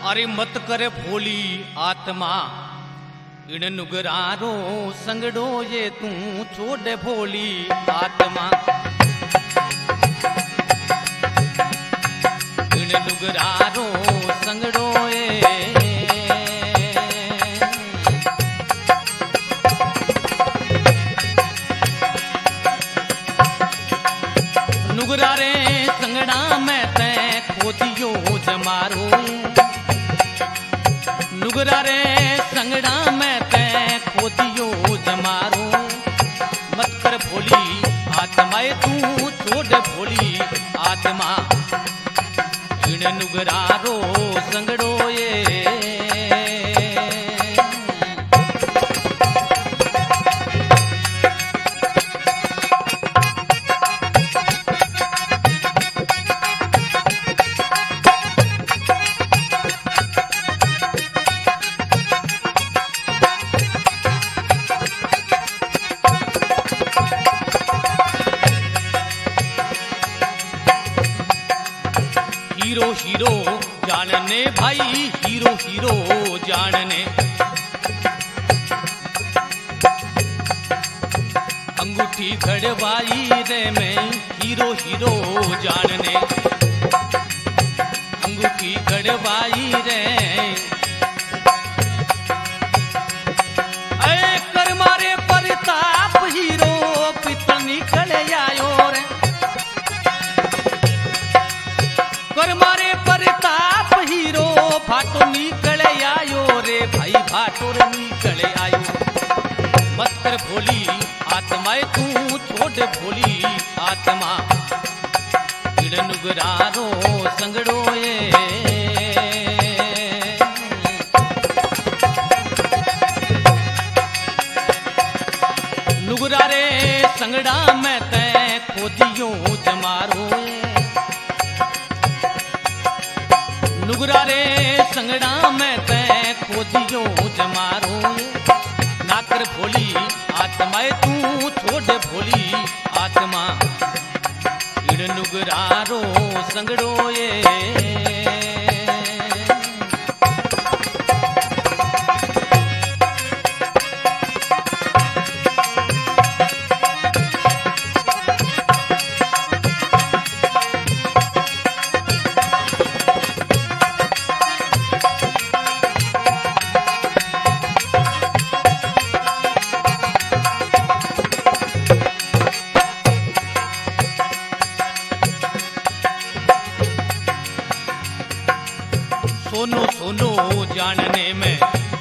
अरे मत करे भोली आत्मा इण नुगरारो संगड़ो ये तू छोड़ भोली आत्मा इण नुगरारो संगड़ो ये नुगरा रे संगड़ा में ते खोदियो जमारो नुगरा रे संगड़ा में ते खोदियो जमारो मत कर भोली आत्माए तू छोड़ भोली आत्मा इण नुगरारो संगड़ो ये हीरो हीरो जानने भाई हीरो हीरो जानने अंगूठी घड़वाई रे मैं हीरो हीरो जानने अंगूठी घड़वाई रे ऐ कर मारे परताप हीरो पितल निकल आयो रे कर मारे परताप हीरो भाटो निकल आयो रे भाई भाटो रे निकल आयो मत कर भोली आत्माए तू छोड़ भोली आत्मा इण नुगरारो संगड़ो ये नुगरा रे संगड़ा में ते खोदियो जमारो नुगरा रे संगड़ा में ते खोदियो जमारो नाकर भोली आत्माए तू छोड़ भोली आत्मा इण नुगरारो संगड़ो ये सोनो सोनो जानने में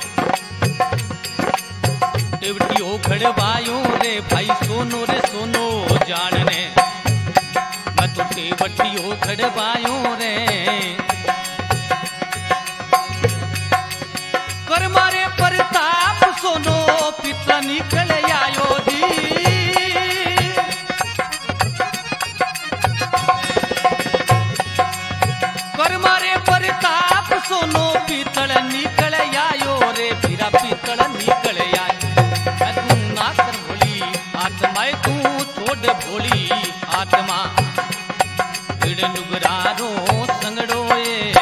टेवटियो खड़वायो रे भाई सोनो रे सोनो जानने मैं तो टेवटियो खड़वायो रे कर मारे परताप सोनो पिता निकल आयो दी कर मारे परताप सोनो पीतल निकल आयो रे फिरा पीतल निकल आयो तू ना कर भोली आत्माए तू छोड़ भोली आत्मा इण नुगरारो संगड़ो ये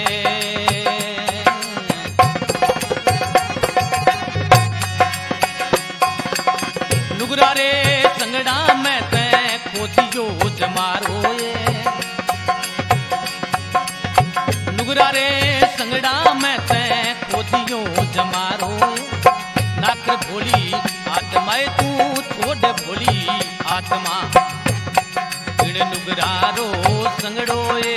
नुगरा रे संगड़ा में ते खोदियो जमारो ये नुगरा रे संगड़ा में ते खोदियो जमारो नाकर भोली आत्माए तू छोड़ भोली आत्मा इण नुगरारो संगड़ो ये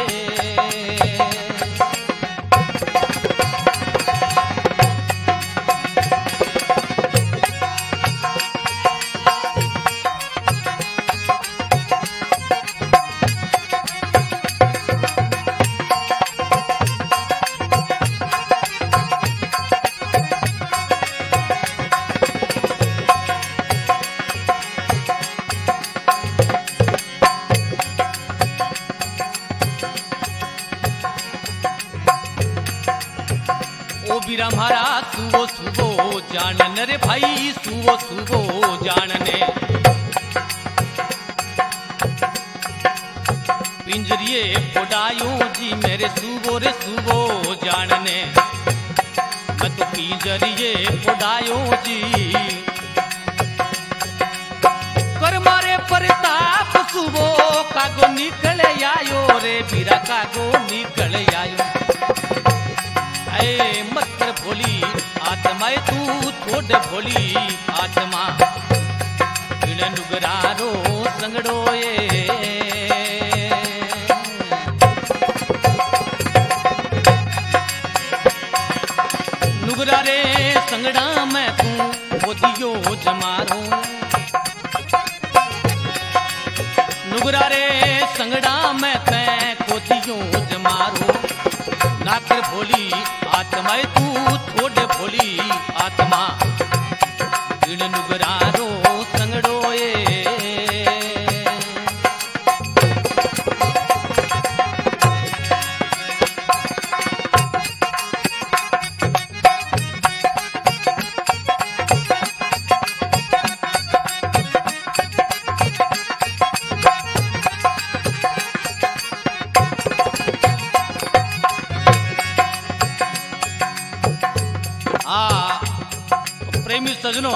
बीरा म्हारा सुवो सुवो जानन रे भाई सुवो सुवो जानने पिंजरिए फोड़ायो जी मेरे सूबो रे सूबो जानने मैं तो पिंजरिए फोड़ायो जी कर मारे प्रताप सूबो कागो निकल आयो रे बीरा कागो निकल आयो ऐ मत कर भोली आत्मा तू छोड़ भोली आत्मा नुगरारो संगड़ो नुगरा रे संगड़ा मैं तू गोदियो जमारो नुगरा रे संगड़ा मैं तै गोदियो जमारो नाकर भोली आत्मा तू छोड़ भोली आत्मा नुगरारो संगड़ो प्रेमी सजनों,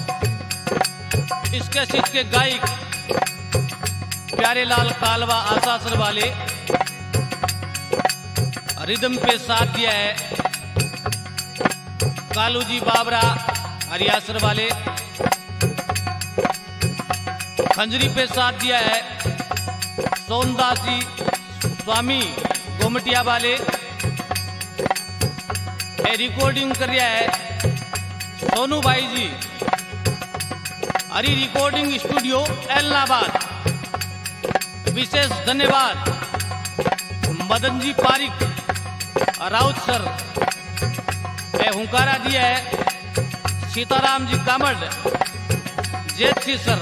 इस कैसेट के गायक प्यारे लाल कालवा आसासर वाले, रिदम पे साथ दिया है कालू जी बाबरा हरियासर वाले, खंजरी पे साथ दिया है सोनदास जी स्वामी गोमटिया वाले, रिकॉर्डिंग कर रहा है सोनू भाई जी हरी रिकॉर्डिंग स्टूडियो एलनाबाद। विशेष धन्यवाद मदन जी पारिक राउत सर ने हुंकारा दिया है सीताराम जी कामड़ जेठी सर।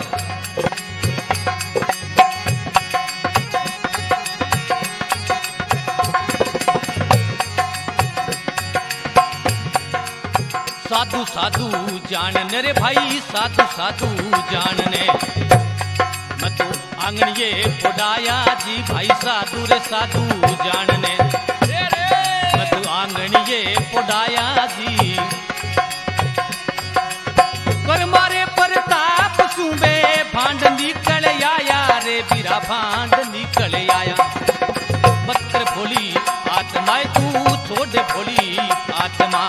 साधु साधु जानने रे भाई साधु साधु जानने मैं तो आंगनिये फोड़ाया जी भाई साधु रे साधु जानने मैं तो आंगनिये फोड़ाया जी कर मारे प्रताप सूबे भांड निकल आया रे बीरा भांड निकल आया मत कर भोली आत्मा तू छोड़ भोली आत्मा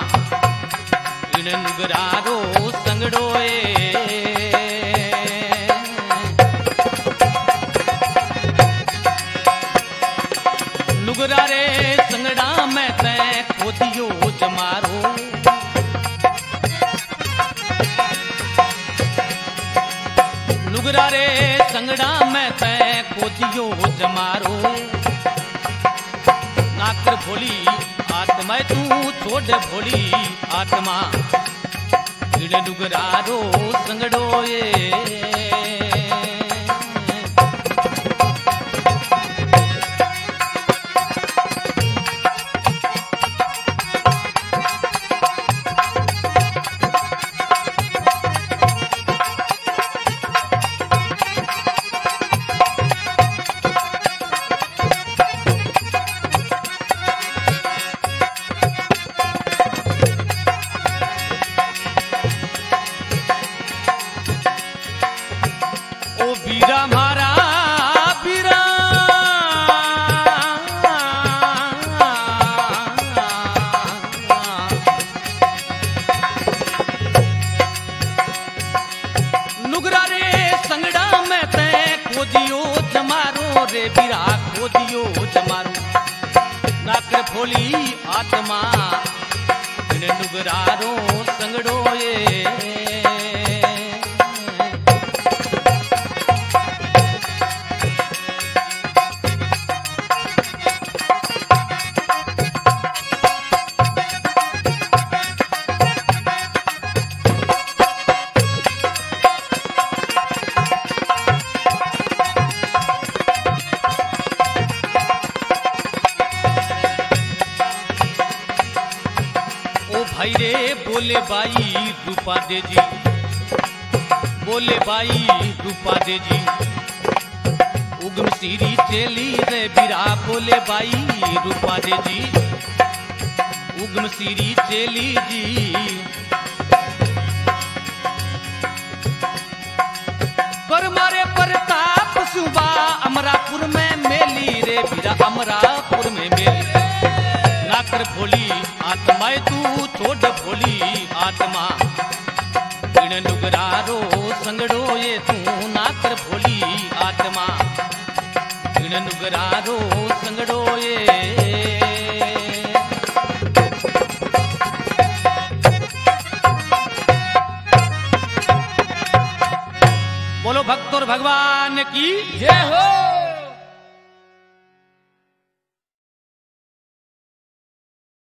नुगरारो संगड़ो नुगरा रे संगड़ा मैं तै खोदियो जमारो नुगरा रे संगड़ा मैं तै खोदियो जमारो नाकर भोली आत्मा तू छोड़ भोली आत्मा नुगरारो संगड़ो बीरा मारा बीरा नुगरा रे संगड़ा में तै खोदियो जमारो रे बीरा खोदियो जमारो नाकर भोली आत्मा नुगरारो संगड़ो भाई रे बोले बाई रूपा दे जी बोले बाई रूपा दे जी उगम सीरी चेली रे बिरा बोले बाई रूपा दे जी उगम सीरी चेली जी पर मारे प्रताप सुबा अमरापुर में मेली रे बिरा अमरापुर में मेली नाकर भोली आत्मा तू छोड़ भोली आत्मा बिन नुगरारो संगड़ो ये तू नाकर भोली आत्मा बिन नुगरारो संगड़ो ये बोलो भक्त और भगवान की जय हो।